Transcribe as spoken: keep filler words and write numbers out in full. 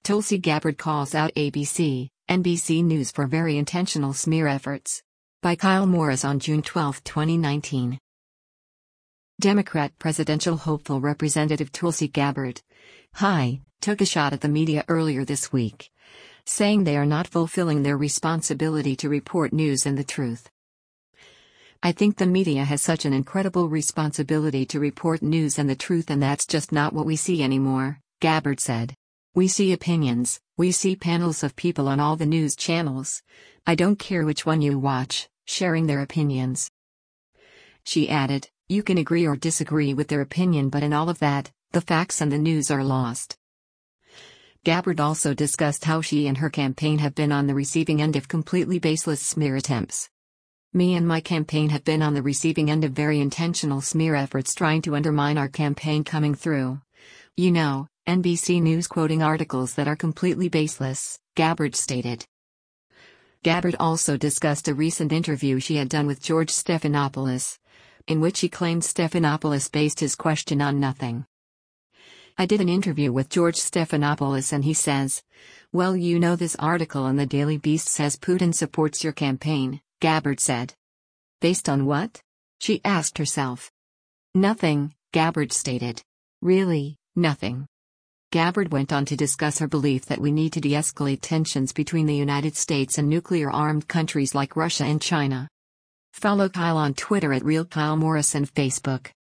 Tulsi Gabbard calls out A B C, N B C News for very intentional smear efforts. By Kyle Morris on June twelfth, twenty nineteen. Democrat presidential hopeful Representative Tulsi Gabbard, hi, took a shot at the media earlier this week, saying they are not fulfilling their responsibility to report news and the truth. I think the media has such an incredible responsibility to report news and the truth, and that's just not what we see anymore, Gabbard said. We see opinions, we see panels of people on all the news channels. I don't care which one you watch, sharing their opinions. She added, you can agree or disagree with their opinion, but in all of that, the facts and the news are lost. Gabbard also discussed how she and her campaign have been on the receiving end of completely baseless smear attempts. Me and my campaign have been on the receiving end of very intentional smear efforts trying to undermine our campaign coming through. You know, N B C News quoting articles that are completely baseless, Gabbard stated. Gabbard also discussed a recent interview she had done with George Stephanopoulos, in which he claimed Stephanopoulos based his question on nothing. I did an interview with George Stephanopoulos and he says, well, you know, this article in the Daily Beast says Putin supports your campaign, Gabbard said. Based on what? She asked herself. Nothing, Gabbard stated. Really, nothing. Gabbard went on to discuss her belief that we need to de-escalate tensions between the United States and nuclear-armed countries like Russia and China. Follow Kyle on Twitter at Real Kyle Morris and Facebook.